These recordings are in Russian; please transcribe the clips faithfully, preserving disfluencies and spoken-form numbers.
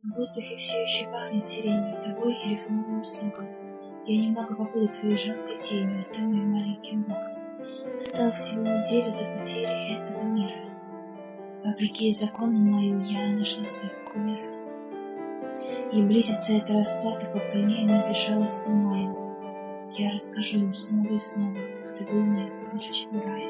В воздухе все еще пахнет сиренью, тобой и рифмовым слогом. Я немного побуду твоей жалкой тенью, а ты моим маленьким богом. Осталось всего неделю до потери этого мира. Вопреки закону моим я нашла свой кумира. И близится эта расплата, подгоняемая безжалостным маем. Я расскажу им снова и снова, как ты был моим крошечным раем.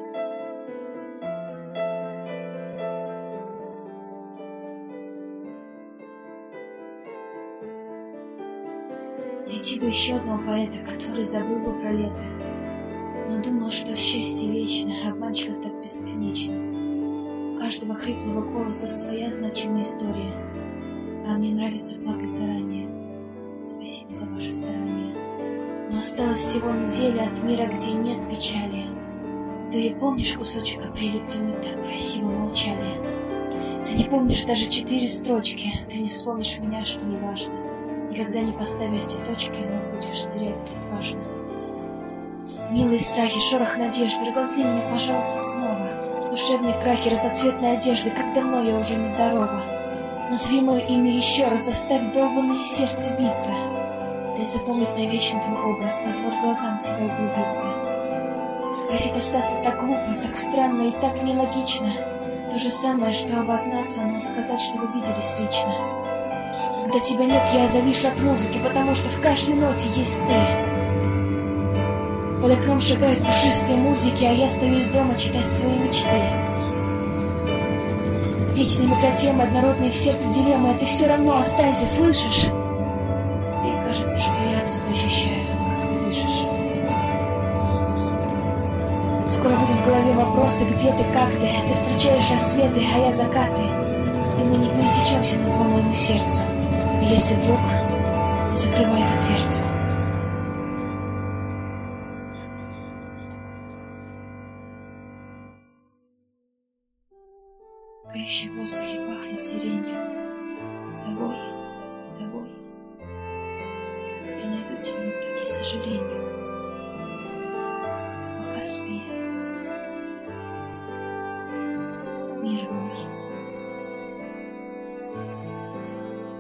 Найти бы еще одного поэта, который забыл бы про лето, но думал, что счастье вечно, обманчиво так бесконечно. У каждого хриплого голоса своя значимая история, а мне нравится плакать заранее. Спасибо за ваши старания. Но осталось всего неделя от мира, где нет печали. Ты помнишь кусочек апреля, где мы так красиво молчали? Ты не помнишь даже четыре строчки, ты не вспомнишь меня, что не важно. Никогда не поставишь эти точки, но будешь дырявить отважно. Милые страхи, шорох надежды, разозли меня, пожалуйста, снова. Душевные крахи, разноцветной одежды, как давно я уже нездорова. Назови мое имя еще раз, заставь долбанное сердце биться. Дай запомнить навечно твой образ, позволь глазам тебя углубиться. Просить остаться так глупо, так странно и так нелогично. То же самое, что обознаться, но сказать, что вы виделись лично. Когда тебя нет, я завишу от музыки, потому что в каждой ноте есть ты. Под окном шагают пушистые мультики, а я остаюсь дома читать свои мечты. Вечные микротемы, однородные в сердце дилеммы, а ты все равно останься, слышишь? Мне кажется, что я отсюда ощущаю, как ты дышишь. Скоро будут в голове вопросы, где ты, как ты. Ты встречаешь рассветы, а я закаты. И мы не пересечемся на зло моему сердцу. Если вдруг закрывай эту дверцу. Пока еще в воздухе пахнет сиренью. Тобой, тобой. Я найду тебя вопреки сожалению. Пока спи, мир мой.